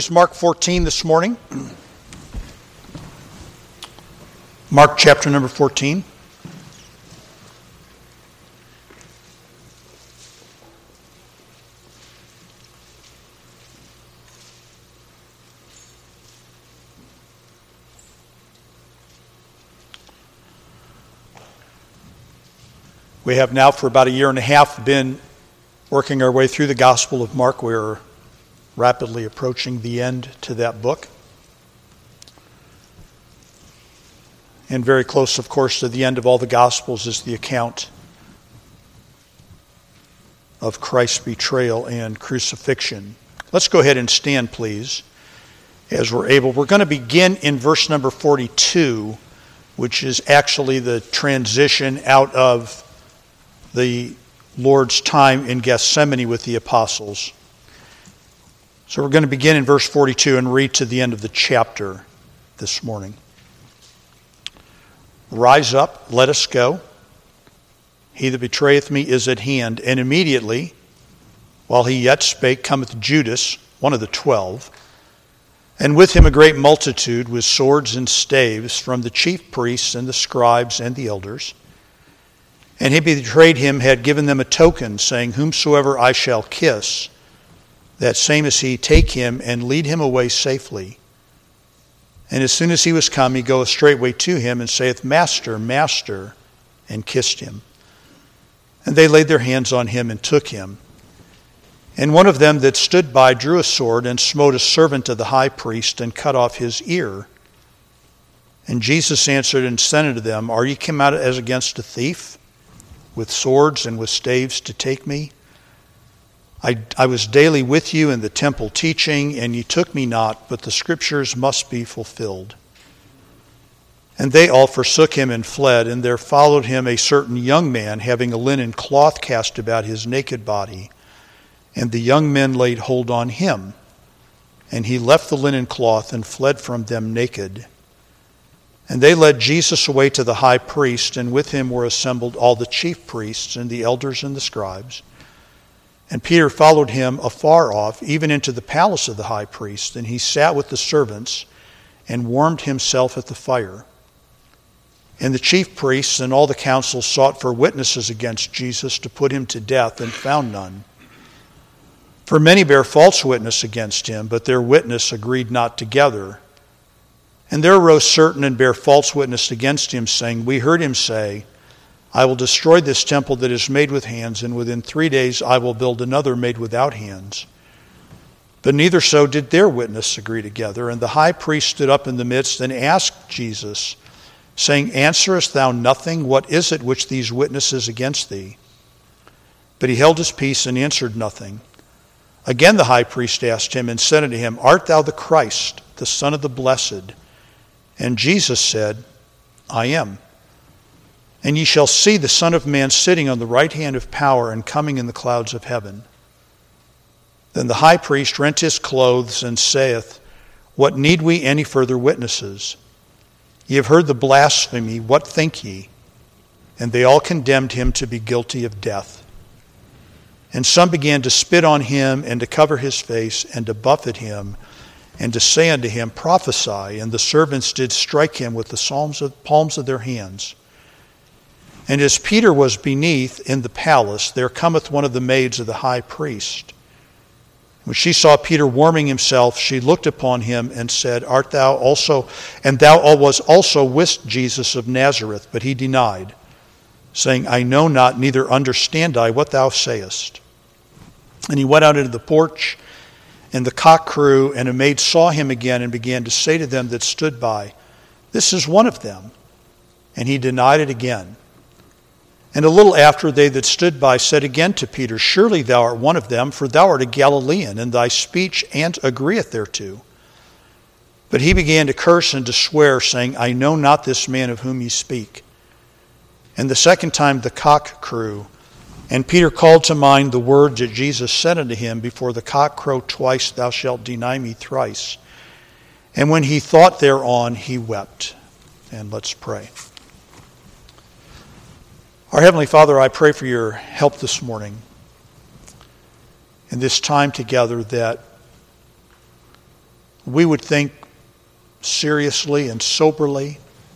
It's Mark 14 this morning. Mark chapter number 14. We have now for about a year and a half been working our way through the Gospel of Mark. We're rapidly approaching the end to that book. And very close, of course, to the end of all the Gospels is the account of Christ's betrayal and crucifixion. Let's go ahead and stand, please, as we're able. We're going to begin in verse number 42, which is actually the transition out of the Lord's time in Gethsemane with the apostles. So we're going to begin in verse 42 and read to the end of the chapter this morning. Rise up, let us go. He that betrayeth me is at hand. And immediately, while he yet spake, cometh Judas, one of the 12, and with him a great multitude with swords and staves from the chief priests and the scribes and the elders. And he betrayed him, had given them a token, saying, Whomsoever I shall kiss, that same as he, take him and lead him away safely. And as soon as he was come, he goeth straightway to him and saith, Master, Master, and kissed him. And they laid their hands on him and took him. And one of them that stood by drew a sword and smote a servant of the high priest and cut off his ear. And Jesus answered and said unto them, Are ye come out as against a thief, with swords and with staves to take me? I was daily with you in the temple teaching, and ye took me not, but the scriptures must be fulfilled. And they all forsook him and fled, and there followed him a certain young man, having a linen cloth cast about his naked body. And the young men laid hold on him, and he left the linen cloth and fled from them naked. And they led Jesus away to the high priest, and with him were assembled all the chief priests and the elders and the scribes. And Peter followed him afar off, even into the palace of the high priest, and he sat with the servants and warmed himself at the fire. And the chief priests and all the council sought for witnesses against Jesus to put him to death, and found none. For many bare false witness against him, but their witness agreed not together. And there arose certain and bare false witness against him, saying, We heard him say, I will destroy this temple that is made with hands, and within 3 days I will build another made without hands. But neither so did their witness agree together. And the high priest stood up in the midst and asked Jesus, saying, Answerest thou nothing? What is it which these witnesses against thee? But he held his peace and answered nothing. Again the high priest asked him and said unto him, Art thou the Christ, the Son of the Blessed? And Jesus said, I am. And ye shall see the Son of Man sitting on the right hand of power and coming in the clouds of heaven. Then the high priest rent his clothes and saith, What need we any further witnesses? Ye have heard the blasphemy, what think ye? And they all condemned him to be guilty of death. And some began to spit on him and to cover his face and to buffet him and to say unto him, Prophesy. And the servants did strike him with the palms of their hands. And as Peter was beneath in the palace, there cometh one of the maids of the high priest. When she saw Peter warming himself, she looked upon him and said, Art thou also? And thou was also with Jesus of Nazareth. But he denied, saying, I know not, neither understand I what thou sayest. And he went out into the porch, and the cock crew, and a maid saw him again and began to say to them that stood by, This is one of them. And he denied it again. And a little after, they that stood by said again to Peter, Surely thou art one of them, for thou art a Galilean, and thy speech agreeth thereto. But he began to curse and to swear, saying, I know not this man of whom ye speak. And the second time the cock crew. And Peter called to mind the words that Jesus said unto him, Before the cock crow twice, thou shalt deny me thrice. And when he thought thereon, he wept. And let's pray. Our Heavenly Father, I pray for your help this morning in this time together, that we would think seriously and soberly,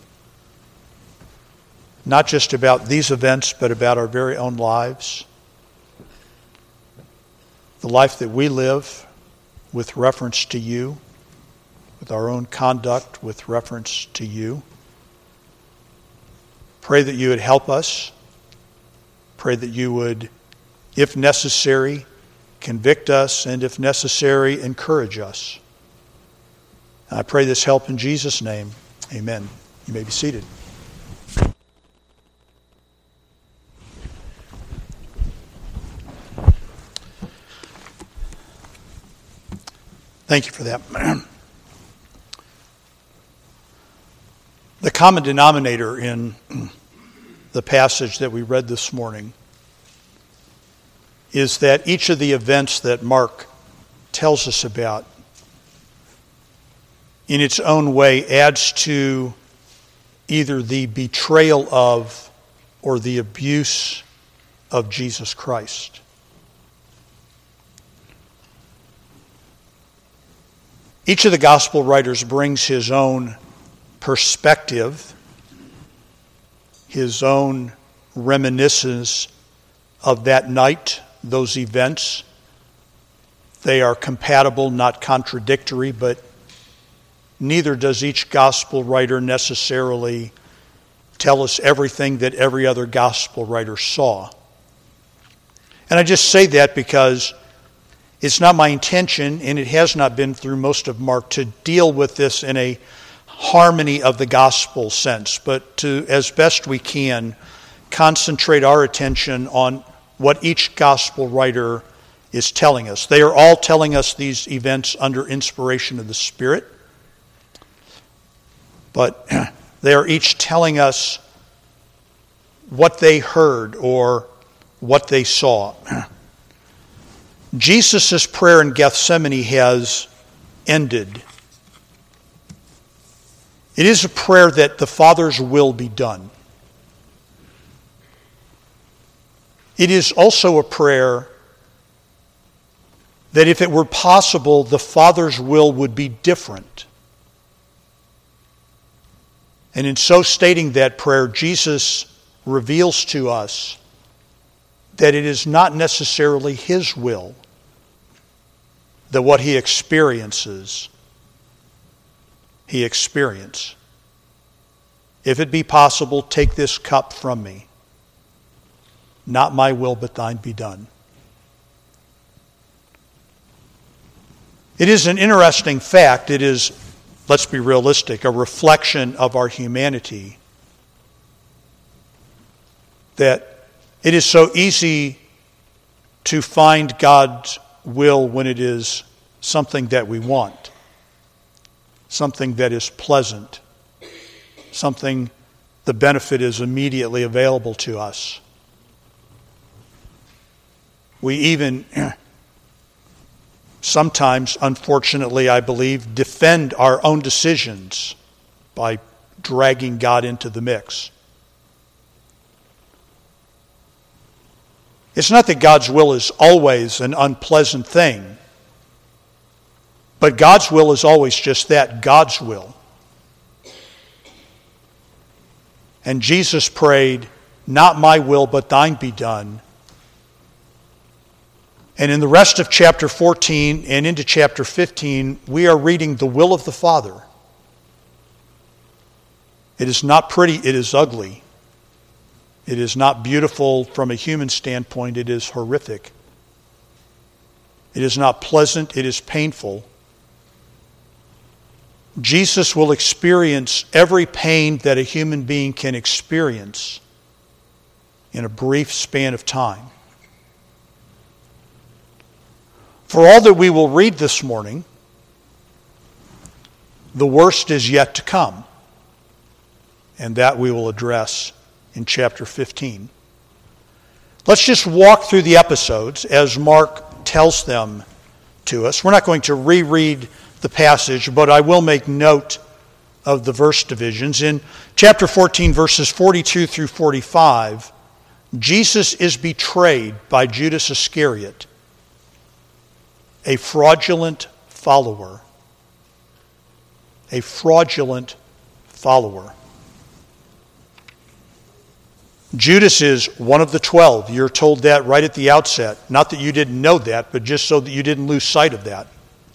not just about these events, but about our very own lives, the life that we live with reference to you, with our own conduct with reference to you. Pray that you would help us. Pray that you would, if necessary, convict us, and if necessary, encourage us. I pray this help in Jesus' name. Amen. You may be seated. Thank you for that. The common denominator in the passage that we read this morning is that each of the events that Mark tells us about in its own way adds to either the betrayal of or the abuse of Jesus Christ. Each of the gospel writers brings his own perspective, his own reminiscence of that night, those events. They are compatible, not contradictory, but neither does each gospel writer necessarily tell us everything that every other gospel writer saw. And I just say that because it's not my intention, and it has not been through most of Mark, to deal with this in a harmony of the gospel sense, but to, as best we can, concentrate our attention on what each gospel writer is telling us. They are all telling us these events under inspiration of the Spirit, but they are each telling us what they heard or what they saw. Jesus' prayer in Gethsemane has ended. It is a prayer that the Father's will be done. It is also a prayer that if it were possible, the Father's will would be different. And in so stating that prayer, Jesus reveals to us that it is not necessarily his will that what he experiences, he experience. If it be possible, take this cup from me. Not my will, but thine be done. It is an interesting fact. It is, let's be realistic, a reflection of our humanity that it is so easy to find God's will when it is something that we want, something that is pleasant, something the benefit is immediately available to us. We even sometimes, unfortunately, I believe, defend our own decisions by dragging God into the mix. It's not that God's will is always an unpleasant thing, but God's will is always just that, God's will. And Jesus prayed, not my will, but thine be done. And in the rest of chapter 14 and into chapter 15, we are reading the will of the Father. It is not pretty, it is ugly. It is not beautiful from a human standpoint, it is horrific. It is not pleasant, it is painful. Jesus will experience every pain that a human being can experience in a brief span of time. For all that we will read this morning, the worst is yet to come, and that we will address in chapter 15. Let's just walk through the episodes as Mark tells them to us. We're not going to reread the passage, but I will make note of the verse divisions. In chapter 14, verses 42 through 45, Jesus is betrayed by Judas Iscariot, a fraudulent follower a fraudulent follower. Judas is one of the 12. You're told that right at the outset. Not that you didn't know that, but just so that you didn't lose sight of that.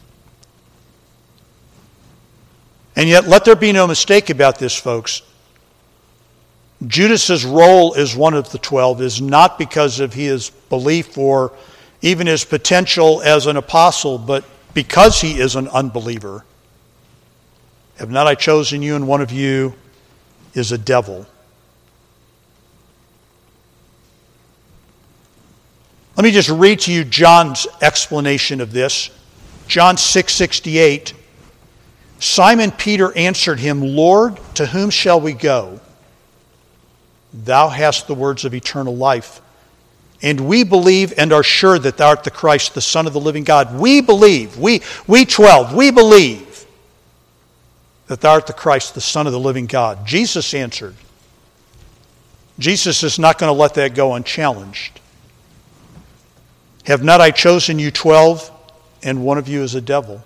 And yet, let there be no mistake about this, folks. Judas's role as one of the 12 is not because of his belief or even his potential as an apostle, but because he is an unbeliever. Have not I chosen you, and one of you is a devil? Let me just read to you John's explanation of this. John 6:68. Simon Peter answered him, Lord, to whom shall we go? Thou hast the words of eternal life. And we believe and are sure that thou art the Christ, the Son of the living God. We believe, we 12, we believe that thou art the Christ, the Son of the living God. Jesus answered. Jesus is not going to let that go unchallenged. Have not I chosen you 12, and one of you is a devil?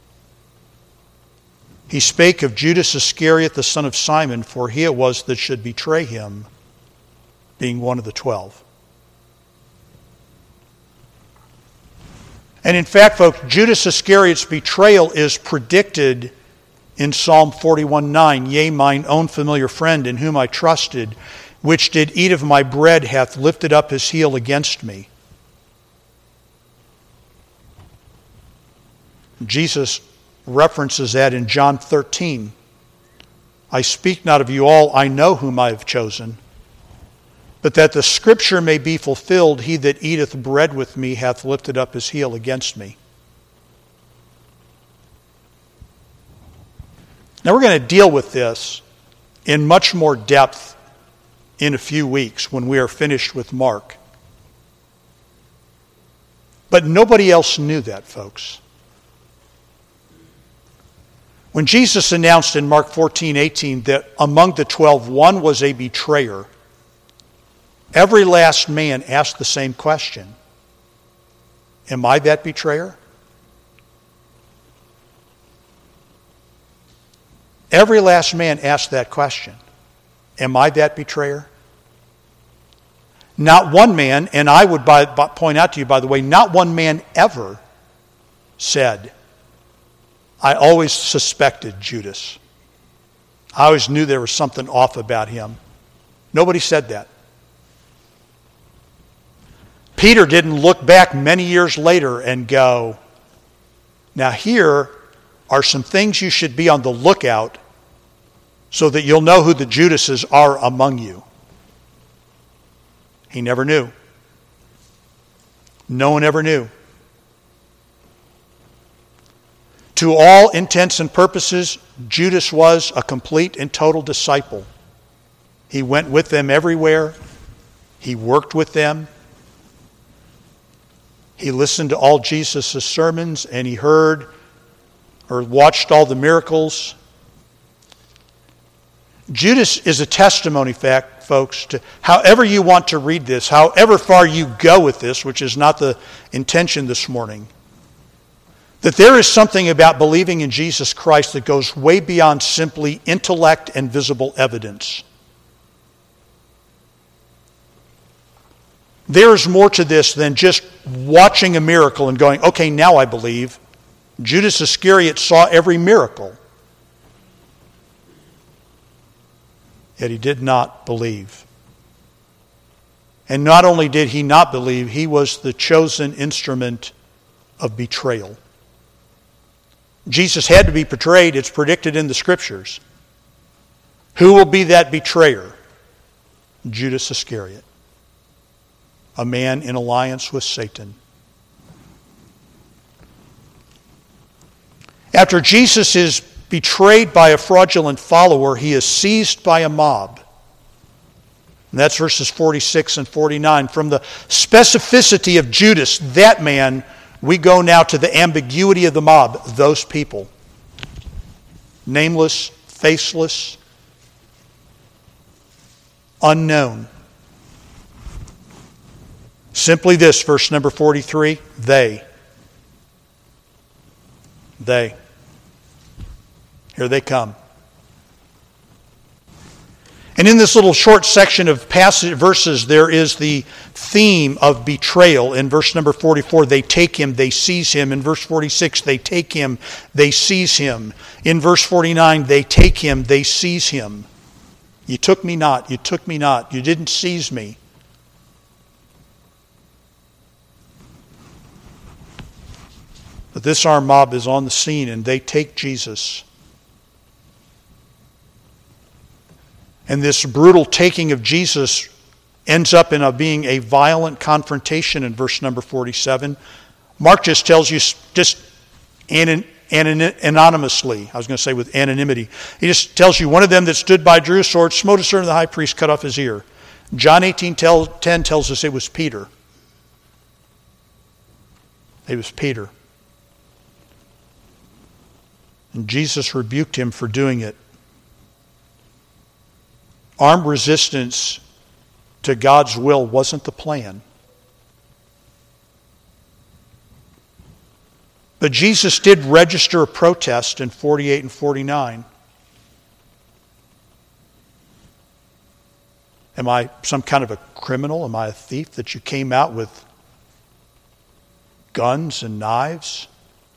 He spake of Judas Iscariot, the son of Simon, for he it was that should betray him, being one of the 12. And in fact, folks, Judas Iscariot's betrayal is predicted in Psalm 41:9. Yea, mine own familiar friend, in whom I trusted, which did eat of my bread, hath lifted up his heel against me. Jesus references that in John 13. I speak not of you all, I know whom I have chosen. But that the scripture may be fulfilled, he that eateth bread with me hath lifted up his heel against me. Now we're going to deal with this in much more depth in a few weeks when we are finished with Mark. But nobody else knew that, folks. When Jesus announced in Mark 14:18 that among the 12 one was a betrayer, every last man asked the same question. Am I that betrayer? Every last man asked that question. Am I that betrayer? Not one man, and I would point out to you, by the way, not one man ever said, I always suspected Judas. I always knew there was something off about him. Nobody said that. Peter didn't look back many years later and go, now here are some things you should be on the lookout so that you'll know who the Judases are among you. He never knew. No one ever knew. To all intents and purposes, Judas was a complete and total disciple. He went with them everywhere. He worked with them. He listened to all Jesus' sermons, and he heard or watched all the miracles. Judas is a testimony, fact, folks, to however you want to read this, however far you go with this, which is not the intention this morning, that there is something about believing in Jesus Christ that goes way beyond simply intellect and visible evidence. There is more to this than just watching a miracle and going, okay, now I believe. Judas Iscariot saw every miracle. Yet he did not believe. And not only did he not believe, he was the chosen instrument of betrayal. Jesus had to be betrayed. It's predicted in the Scriptures. Who will be that betrayer? Judas Iscariot, a man in alliance with Satan. After Jesus is betrayed by a fraudulent follower, he is seized by a mob. And that's verses 46 and 49. From the specificity of Judas, that man, we go now to the ambiguity of the mob, those people. Nameless, faceless, unknown. Simply this, verse number 43, they. Here they come. And in this little short section of passage verses, there is the theme of betrayal. In verse number 44, they take him, they seize him. In verse 46, they take him, they seize him. In verse 49, they take him, they seize him. You took me not, you took me not, you didn't seize me. But this armed mob is on the scene and they take Jesus. And this brutal taking of Jesus ends up in being a violent confrontation in verse number 47. Mark just tells you just anonymously. I was going to say with anonymity. He just tells you one of them that stood by drew a sword, smote a servant of the high priest, cut off his ear. John 18:10 tells us it was Peter. It was Peter. And Jesus rebuked him for doing it. Armed resistance to God's will wasn't the plan. But Jesus did register a protest in 48 and 49. Am I some kind of a criminal? Am I a thief that you came out with guns and knives?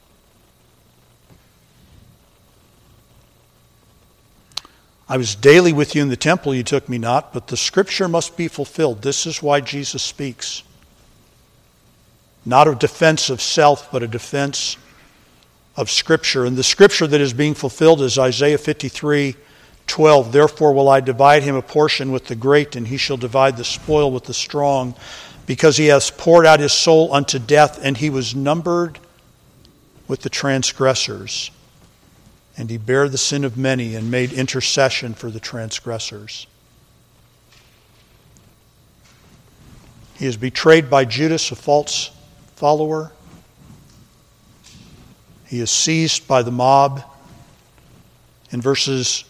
I was daily with you in the temple, you took me not, but the scripture must be fulfilled. This is why Jesus speaks. Not a defense of self, but a defense of scripture. And the scripture that is being fulfilled is Isaiah 53:12. Therefore will I divide him a portion with the great, and he shall divide the spoil with the strong, because he has poured out his soul unto death, and he was numbered with the transgressors. And he bare the sin of many and made intercession for the transgressors. He is betrayed by Judas, a false follower. He is seized by the mob. In verses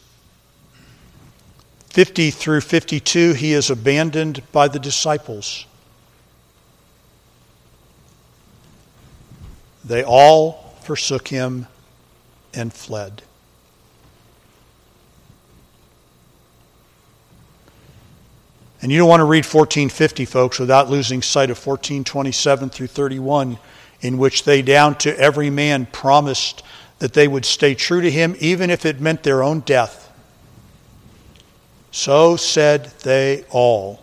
50 through 52, he is abandoned by the disciples. They all forsook him and fled. And you don't want to read 1450, folks, without losing sight of 1427 through 31, in which they down to every man promised that they would stay true to him, even if it meant their own death. So said they all.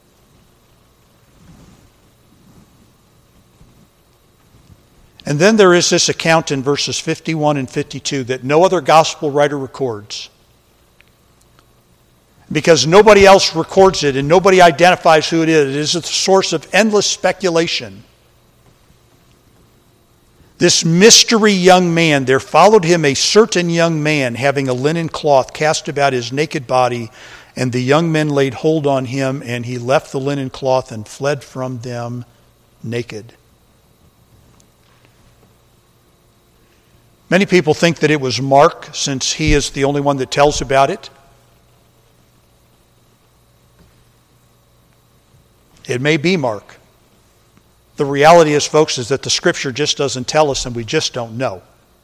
And then there is this account in verses 51 and 52 that no other gospel writer records. Because nobody else records it and nobody identifies who it is. It is a source of endless speculation. This mystery young man, there followed him a certain young man having a linen cloth cast about his naked body, and the young men laid hold on him, and he left the linen cloth and fled from them naked. Many people think that it was Mark, since he is the only one that tells about it. It may be Mark. The reality is, folks, is that the Scripture just doesn't tell us and we just don't know.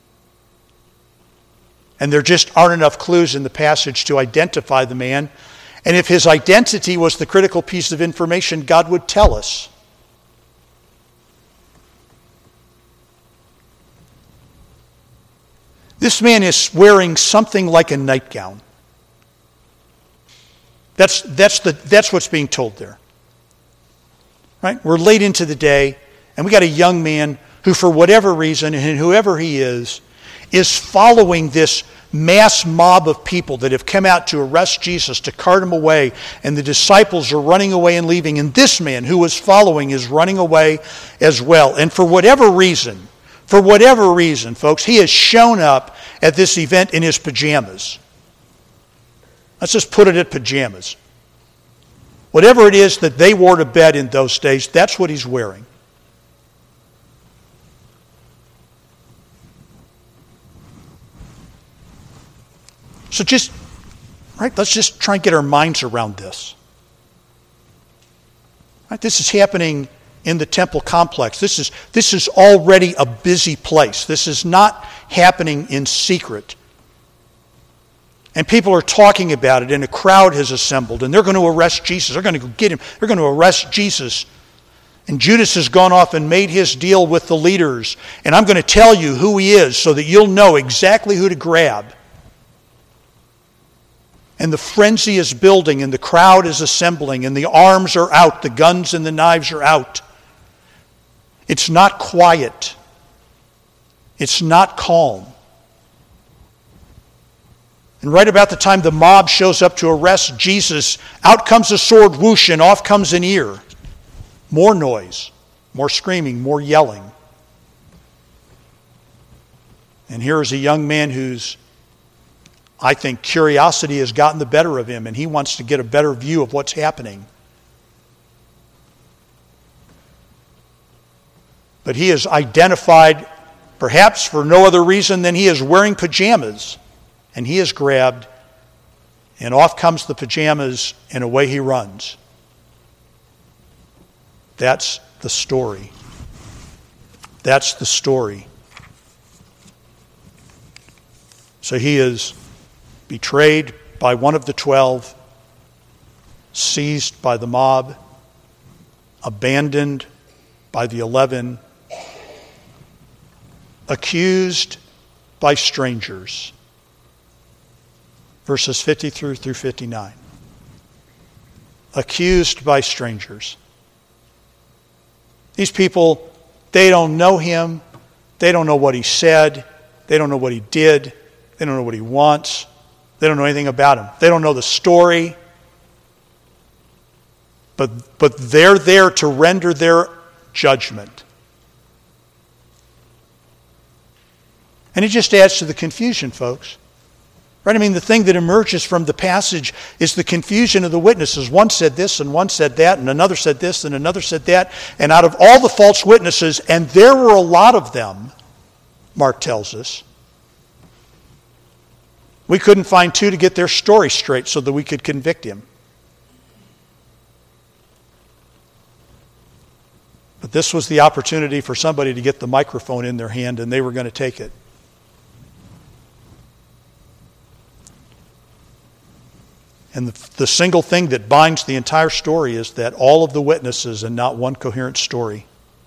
And there just aren't enough clues in the passage to identify the man. And if his identity was the critical piece of information, God would tell us. This man is wearing something like a nightgown. That's what's being told there. Right? We're late into the day, and we got a young man who, for whatever reason, and whoever he is following this mass mob of people that have come out to arrest Jesus, to cart him away, and the disciples are running away and leaving, and this man who was following is running away as well. And for whatever reason, folks, he has shown up at this event in his pajamas. Let's just put it at pajamas. Whatever it is that they wore to bed in those days, that's what he's wearing. So let's just try and get our minds around this. Right, this is happening in the temple complex. This is already a busy place. This is not happening in secret. And people are talking about it, and a crowd has assembled, and they're going to arrest Jesus. They're going to go get him. They're going to arrest Jesus. And Judas has gone off and made his deal with the leaders. And I'm going to tell you who he is so that you'll know exactly who to grab. And the frenzy is building, and the crowd is assembling, and the arms are out, the guns and the knives are out. It's not quiet. It's not calm. And right about the time the mob shows up to arrest Jesus, out comes a sword whoosh and off comes an ear. More noise, more screaming, more yelling. And here is a young man whose, I think, curiosity has gotten the better of him, and he wants to get a better view of what's happening. But he is identified, perhaps for no other reason than he is wearing pajamas. And he is grabbed, and off comes the pajamas, and away he runs. That's the story. That's the story. So he is betrayed by one of the 12, seized by the mob, abandoned by the 11, accused by strangers. Verses 50 through 59. Accused by strangers. These people, they don't know him. They don't know what he said. They don't know what he did. They don't know what he wants. They don't know anything about him. They don't know the story. But they're there to render their judgment. And it just adds to the confusion, folks. Right? I mean, the thing that emerges from the passage is the confusion of the witnesses. One said this, and one said that, and another said this, and another said that. And out of all the false witnesses, and there were a lot of them, Mark tells us, we couldn't find two to get their story straight so that we could convict him. But this was the opportunity for somebody to get the microphone in their hand, and they were going to take it. And the single thing that binds the entire story is that all of the witnesses and not one coherent story.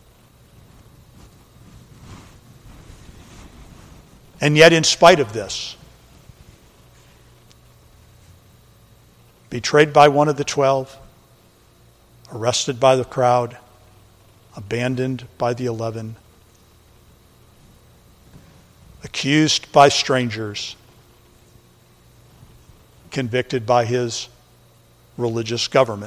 And yet, in spite of this, betrayed by one of the 12, arrested by the crowd, abandoned by the 11, accused by strangers, convicted by his religious government.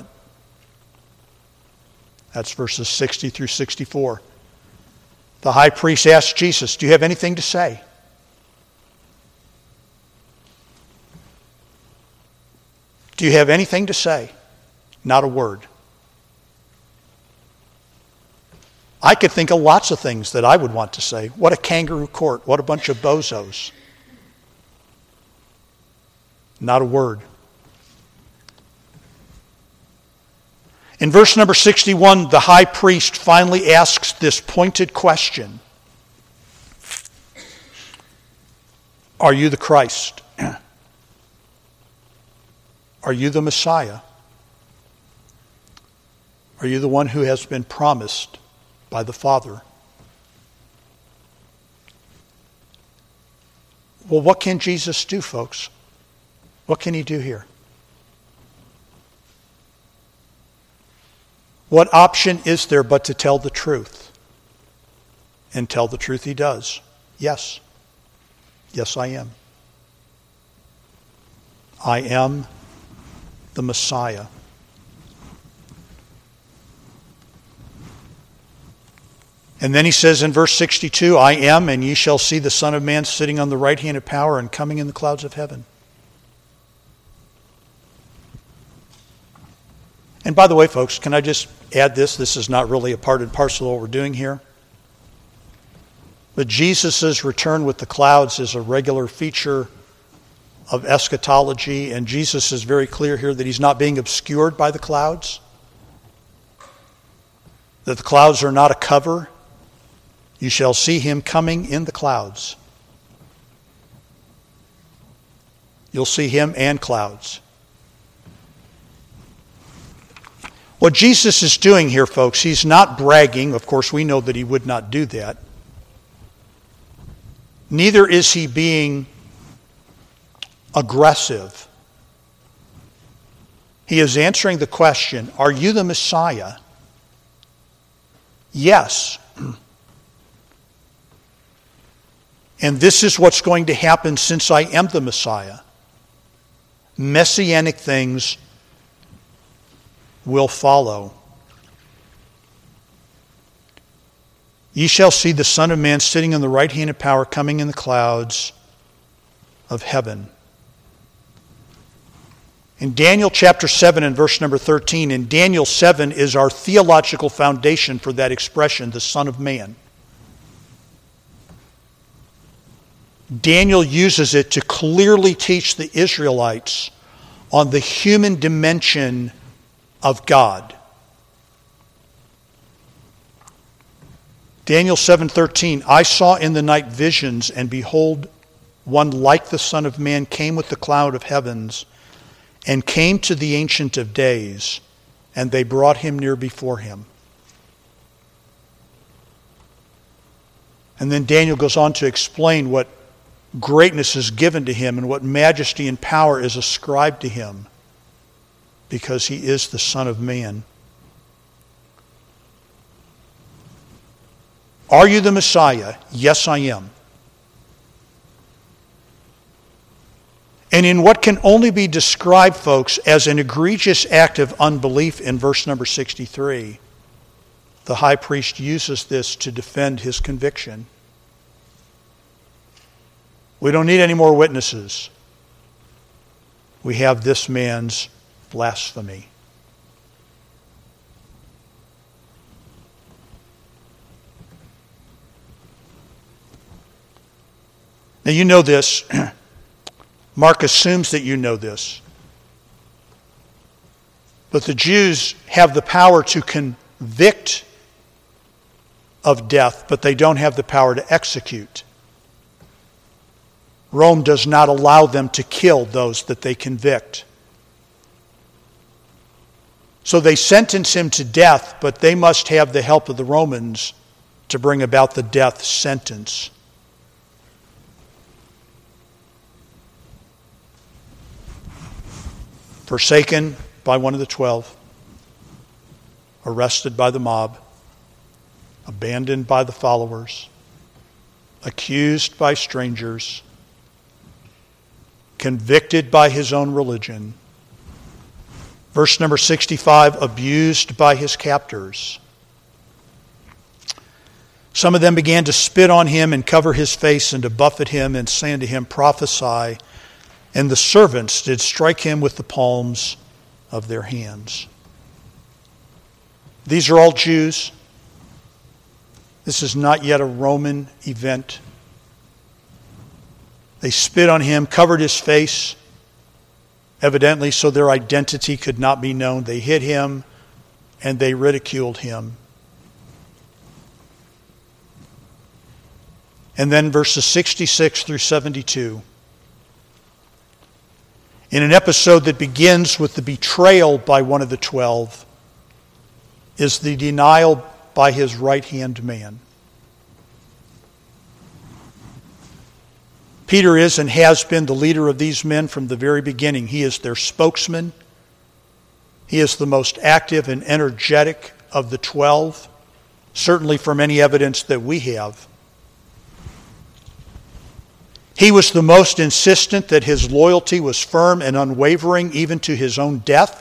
That's verses 60 through 64. The high priest asked Jesus, "Do you have anything to say?" Do you have anything to say? Not a word. I could think of lots of things that I would want to say. What a kangaroo court. What a bunch of bozos. Not a word. In verse number 61, the high priest finally asks this pointed question. Are you the Christ? Are you the Messiah? Are you the one who has been promised by the Father? Well, what can Jesus do, folks? What can he do here? What option is there but to tell the truth? And tell the truth he does. Yes. Yes, I am. I am the Messiah. And then he says in verse 62, I am, and ye shall see the Son of Man sitting on the right hand of power and coming in the clouds of heaven. And by the way, folks, can I just add this? This is not really a part and parcel of what we're doing here. But Jesus' return with the clouds is a regular feature of eschatology, and Jesus is very clear here that he's not being obscured by the clouds, that the clouds are not a cover. You shall see him coming in the clouds. You'll see him and clouds. What Jesus is doing here, folks, he's not bragging. Of course, we know that he would not do that. Neither is he being aggressive. He is answering the question, are you the Messiah? Yes. And this is what's going to happen since I am the Messiah. Messianic things will follow. Ye shall see the Son of Man sitting on the right hand of power, coming in the clouds of heaven. In Daniel chapter 7 and verse number 13, in Daniel 7 is our theological foundation for that expression, the Son of Man. Daniel uses it to clearly teach the Israelites on the human dimension of God. Daniel 7:13, I saw in the night visions, and behold, one like the Son of Man came with the cloud of heavens, and came to the Ancient of Days, and they brought him near before him. And then Daniel goes on to explain what greatness is given to him and what majesty and power is ascribed to him, because he is the Son of Man. Are you the Messiah? Yes, I am. And in what can only be described, folks, as an egregious act of unbelief in verse number 63, the high priest uses this to defend his conviction. We don't need any more witnesses. We have this man's blasphemy. Now you know this. Mark assumes that you know this. But the Jews have the power to convict of death, but they don't have the power to execute. Rome does not allow them to kill those that they convict. So they sentence him to death, but they must have the help of the Romans to bring about the death sentence. Forsaken by one of the 12, arrested by the mob, abandoned by the followers, accused by strangers, convicted by his own religion. Verse number 65, abused by his captors. Some of them began to spit on him and cover his face and to buffet him and say unto him, prophesy. And the servants did strike him with the palms of their hands. These are all Jews. This is not yet a Roman event. They spit on him, covered his face, evidently so their identity could not be known. They hit him and they ridiculed him. And then verses 66 through 72. In an episode that begins with the betrayal by one of the 12, is the denial by his right-hand man. Peter is and has been the leader of these men from the very beginning. He is their spokesman. He is the most active and energetic of the 12, certainly from any evidence that we have. He was the most insistent that his loyalty was firm and unwavering, even to his own death.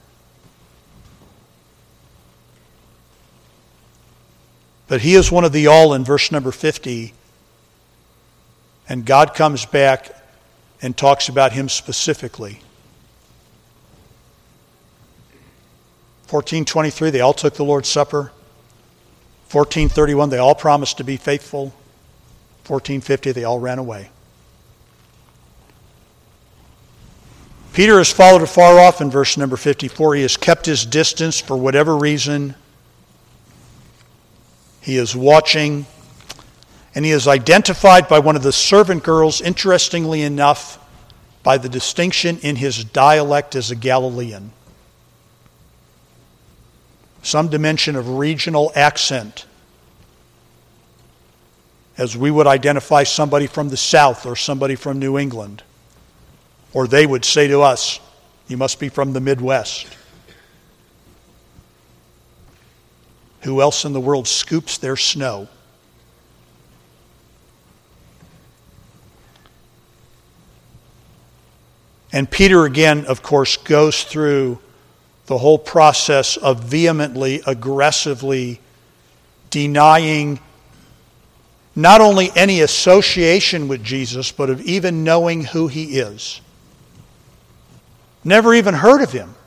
But he is one of the all in verse number 50. And God comes back and talks about him specifically. 14:23, they all took the Lord's Supper. 14:31, they all promised to be faithful. 14:50, they all ran away. Peter has followed afar off in verse number 54. He has kept his distance for whatever reason. He is watching. And he is identified by one of the servant girls, interestingly enough, by the distinction in his dialect as a Galilean. Some dimension of regional accent, as we would identify somebody from the South or somebody from New England. Or they would say to us, you must be from the Midwest. Who else in the world scoops their snow? And Peter again, of course, goes through the whole process of vehemently, aggressively denying not only any association with Jesus, but of even knowing who he is. Never even heard of him.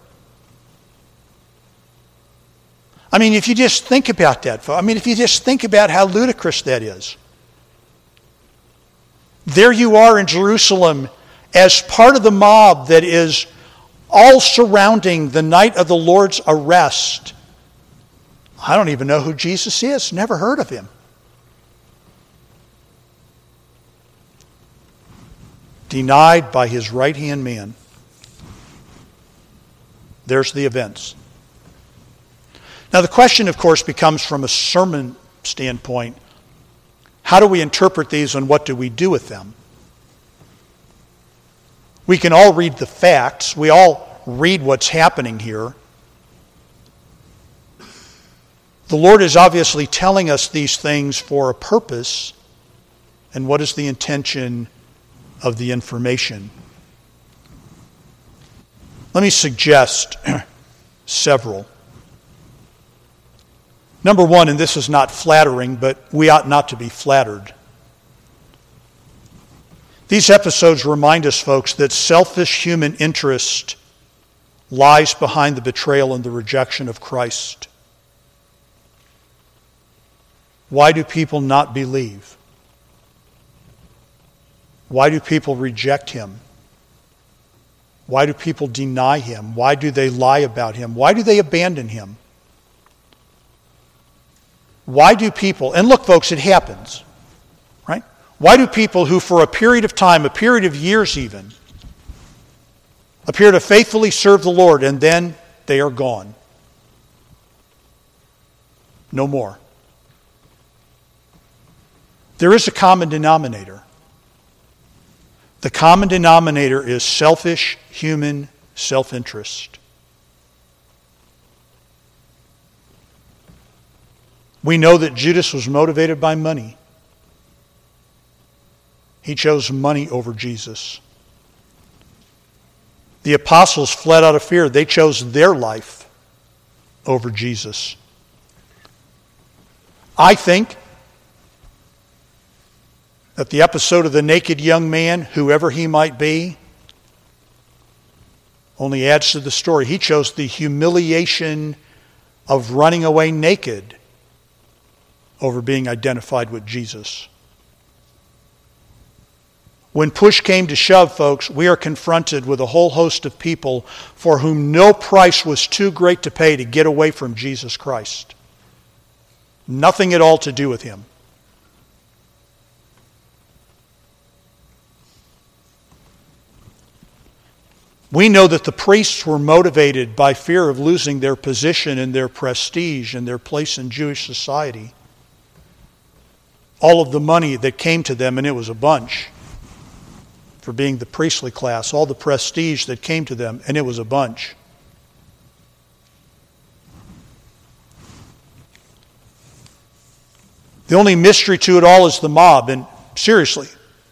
I mean, if you just think about that, if you just think about how ludicrous that is. There you are in Jerusalem as part of the mob that is all surrounding the night of the Lord's arrest. I don't even know who Jesus is. Never heard of him. Denied by his right-hand man. There's the events. Now the question, of course, becomes from a sermon standpoint, how do we interpret these and what do we do with them? We can all read the facts. We all read what's happening here. The Lord is obviously telling us these things for a purpose. And what is the intention of the information? Let me suggest several. Number one, and this is not flattering, but we ought not to be flattered. These episodes remind us, folks, that selfish human interest lies behind the betrayal and the rejection of Christ. Why do people not believe? Why do people reject him? Why do people deny him? Why do they lie about him? Why do they abandon him? Why do people, and look folks, it happens, right? Why do people who for a period of time, a period of years even, appear to faithfully serve the Lord and then they are gone? No more. There is a common denominator. The common denominator is selfish human self-interest. We know that Judas was motivated by money. He chose money over Jesus. The apostles fled out of fear. They chose their life over Jesus. I think that the episode of the naked young man, whoever he might be, only adds to the story. He chose the humiliation of running away naked over being identified with Jesus. When push came to shove, folks, we are confronted with a whole host of people for whom no price was too great to pay to get away from Jesus Christ. Nothing at all to do with him. We know that the priests were motivated by fear of losing their position and their prestige and their place in Jewish society. All of the money that came to them, and it was a bunch, for being the priestly class, all the prestige that came to them, and it was a bunch. The only mystery to it all is the mob, and seriously,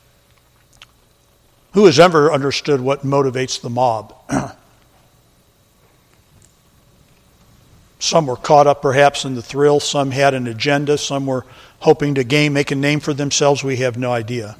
who has ever understood what motivates the mob? Some were caught up perhaps in the thrill. Some had an agenda. Some were hoping to make a name for themselves. We have no idea.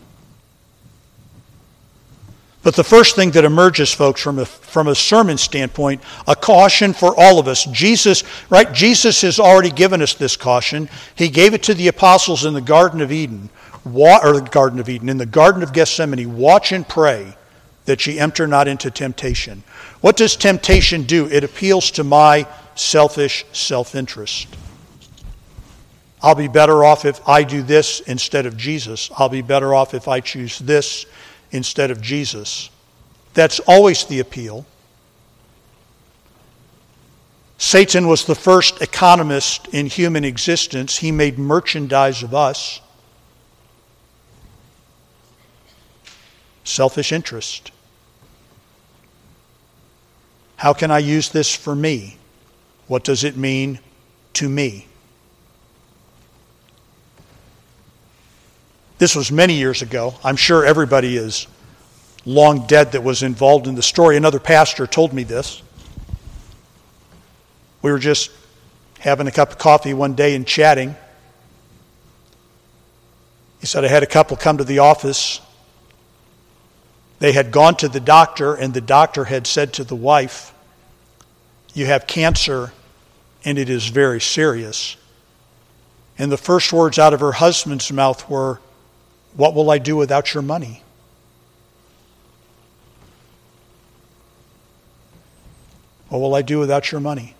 But the first thing that emerges, folks, from a sermon standpoint, a caution for all of us. Jesus has already given us this caution. He gave it to the apostles in the Garden of Eden. In the Garden of Gethsemane, watch and pray that ye enter not into temptation. What does temptation do? It appeals to my selfish self-interest. I'll be better off if I do this instead of Jesus. I'll be better off if I choose this instead of Jesus. That's always the appeal. Satan was the first economist in human existence. He made merchandise of us. Selfish interest. How can I use this for me? What does it mean to me? This was many years ago. I'm sure everybody is long dead that was involved in the story. Another pastor told me this. We were just having a cup of coffee one day and chatting. He said, I had a couple come to the office. They had gone to the doctor, and the doctor had said to the wife, you have cancer, and it is very serious. And the first words out of her husband's mouth were, what will I do without your money? What will I do without your money?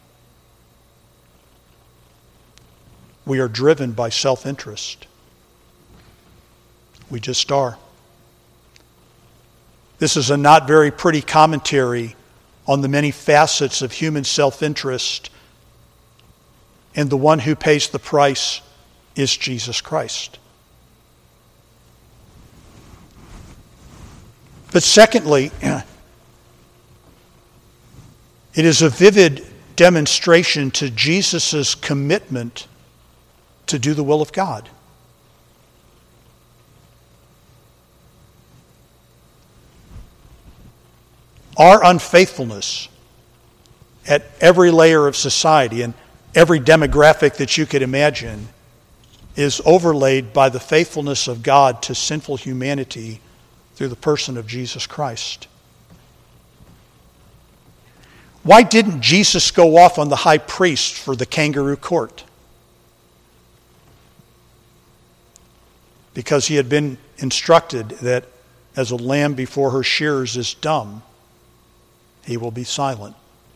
We are driven by self-interest. We just are. This is a not very pretty commentary on the many facets of human self-interest, and the one who pays the price is Jesus Christ. But secondly, it is a vivid demonstration to Jesus' commitment to do the will of God. Our unfaithfulness at every layer of society and every demographic that you could imagine is overlaid by the faithfulness of God to sinful humanity through the person of Jesus Christ. Why didn't Jesus go off on the high priest for the kangaroo court? Because he had been instructed that as a lamb before her shearers is dumb, he will be silent.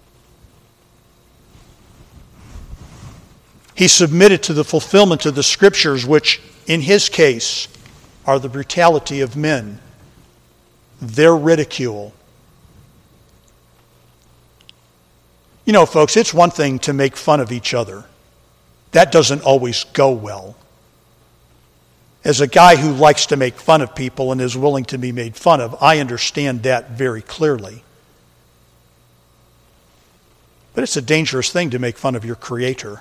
He submitted to the fulfillment of the Scriptures, which in his case are the brutality of men, their ridicule. You know, folks, it's one thing to make fun of each other. That doesn't always go well. As a guy who likes to make fun of people and is willing to be made fun of, I understand that very clearly. But it's a dangerous thing to make fun of your Creator.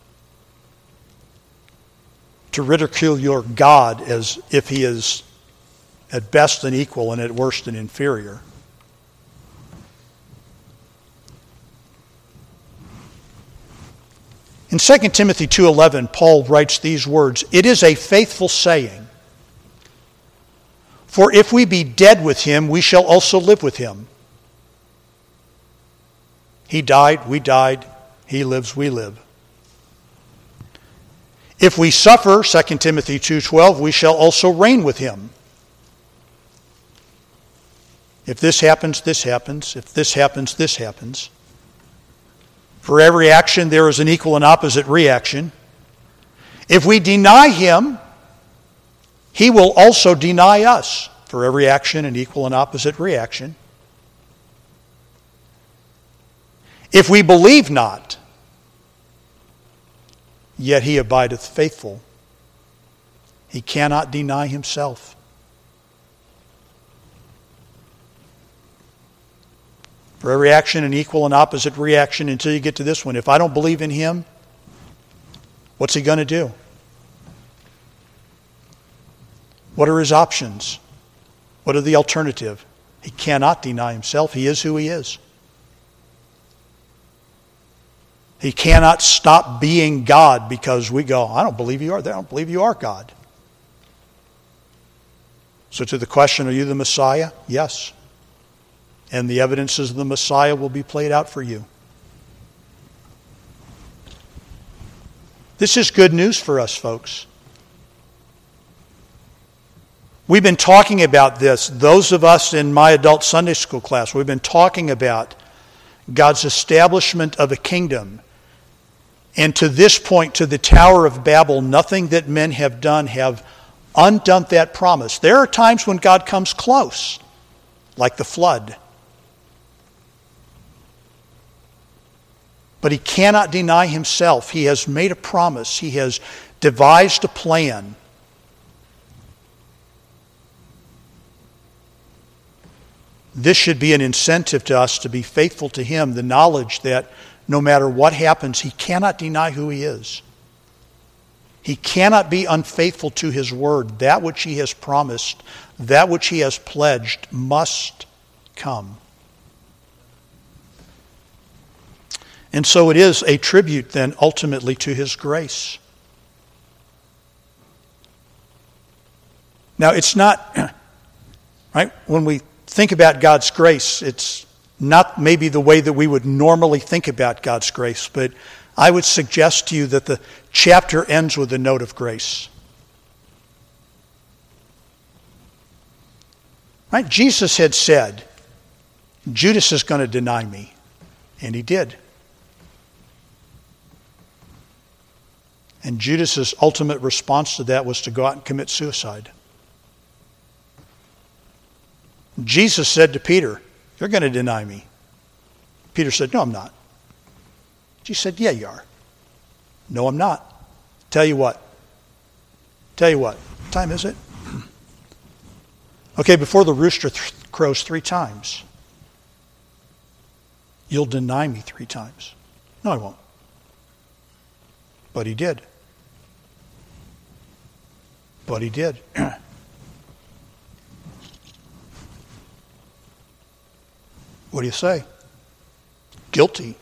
To ridicule your God as if He is at best an equal and at worst an inferior. In 2 Timothy 2:11, Paul writes these words, "It is a faithful saying, for if we be dead with him, we shall also live with him. He died, we died. He lives, we live. If we suffer, 2 Timothy 2:12, we shall also reign with him. If this happens, this happens. If this happens, this happens. For every action, there is an equal and opposite reaction. If we deny him, he will also deny us. For every action, an equal and opposite reaction. If we believe not, yet he abideth faithful. He cannot deny himself. For every action, an equal and opposite reaction until you get to this one. If I don't believe in him, what's he going to do? What are his options? What are the alternative? He cannot deny himself. He is who he is. He cannot stop being God because we go, I don't believe you are there. I don't believe you are God. So to the question, are you the Messiah? Yes. And the evidences of the Messiah will be played out for you. This is good news for us, folks. We've been talking about this. Those of us in my adult Sunday school class, we've been talking about God's establishment of a kingdom. And to this point, to the Tower of Babel, nothing that men have done have undone that promise. There are times when God comes close. like the flood. But he cannot deny himself. He has made a promise. He has devised a plan. This should be an incentive to us to be faithful to him, the knowledge that no matter what happens, he cannot deny who he is. He cannot be unfaithful to his word. That which he has promised, that which he has pledged must come. And so it is a tribute then ultimately to his grace. Now it's not, right, when we think about God's grace, it's not maybe the way that we would normally think about God's grace, but I would suggest to you that the chapter ends with a note of grace. Right? Jesus had said, Judas is going to deny me. And he did. And Judas's ultimate response to that was to go out and commit suicide. Jesus said to Peter, you're going to deny me. Peter said, no, I'm not. Jesus said, yeah, you are. No, I'm not. Tell you what. What time is it? Okay, before the rooster crows 3 times, you'll deny me 3 times. No, I won't. But he did. But he did. What do you say? Guilty.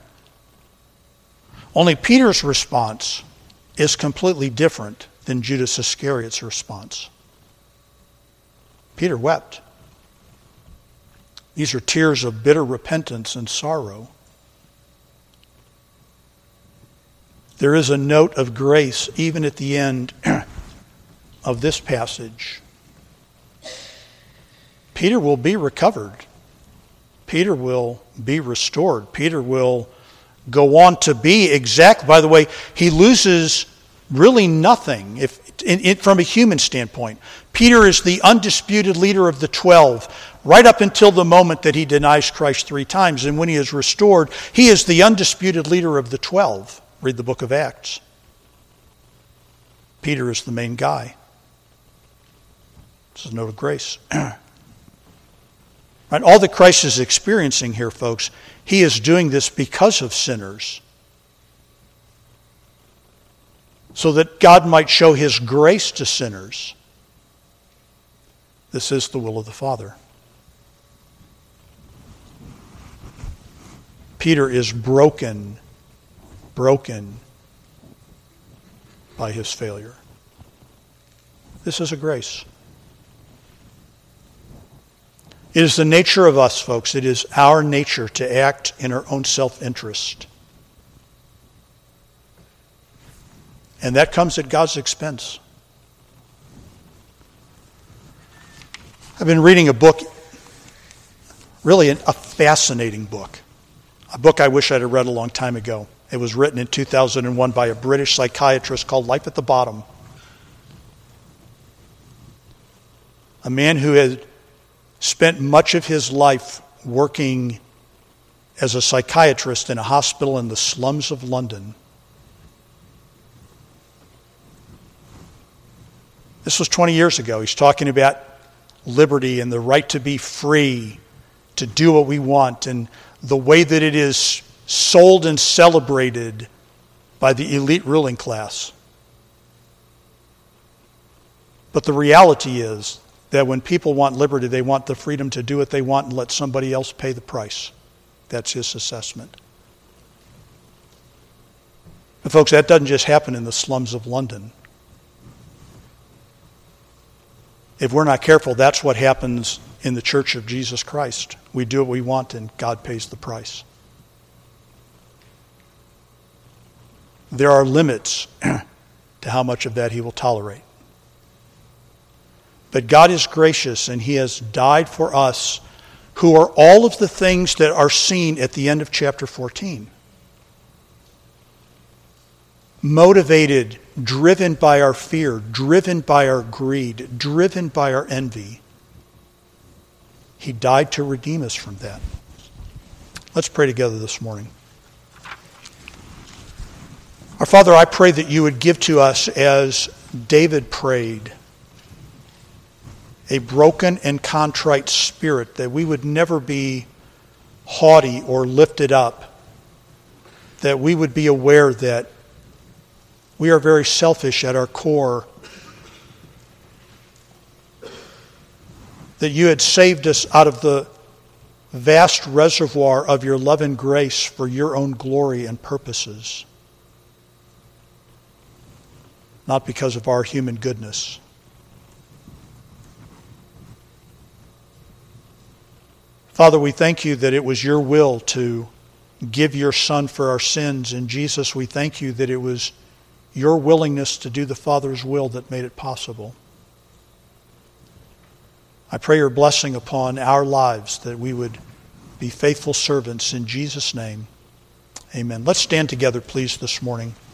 Only Peter's response is completely different than Judas Iscariot's response. Peter wept. These are tears of bitter repentance and sorrow. There is a note of grace even at the end of this passage. Peter will be recovered. Peter will be restored. Peter will go on to be exact. By the way, he loses really nothing from a human standpoint. Peter is the undisputed leader of the 12 right up until the moment that he denies Christ 3 times. And when he is restored, he is the undisputed leader of the 12. Read the book of Acts. Peter is the main guy. This is a note of grace. Right? All that Christ is experiencing here, folks, he is doing this because of sinners. So that God might show his grace to sinners. This is the will of the Father. Peter is broken by his failure. This is a grace. It is the nature of us, folks. It is our nature to act in our own self-interest. And that comes at God's expense. I've been reading a book, really a fascinating book. A book I wish I'd have read a long time ago. It was written in 2001 by a British psychiatrist called Life at the Bottom. A man who had spent much of his life working as a psychiatrist in a hospital in the slums of London. This was 20 years ago. He's talking about liberty and the right to be free, to do what we want, and the way that it is sold and celebrated by the elite ruling class. But the reality is that when people want liberty, they want the freedom to do what they want and let somebody else pay the price. That's his assessment. And folks, that doesn't just happen in the slums of London. If we're not careful, that's what happens in the Church of Jesus Christ. We do what we want and God pays the price. There are limits to how much of that he will tolerate. But God is gracious and he has died for us who are all of the things that are seen at the end of chapter 14. Motivated, driven by our fear, driven by our greed, driven by our envy. He died to redeem us from that. Let's pray together this morning. Our Father, I pray that you would give to us, as David prayed, a broken and contrite spirit, that we would never be haughty or lifted up, that we would be aware that we are very selfish at our core, that you had saved us out of the vast reservoir of your love and grace for your own glory and purposes, not because of our human goodness. Father, we thank you that it was your will to give your Son for our sins. And Jesus, we thank you that it was your willingness to do the Father's will that made it possible. I pray your blessing upon our lives, that we would be faithful servants in Jesus' name. Amen. Let's stand together, please, this morning.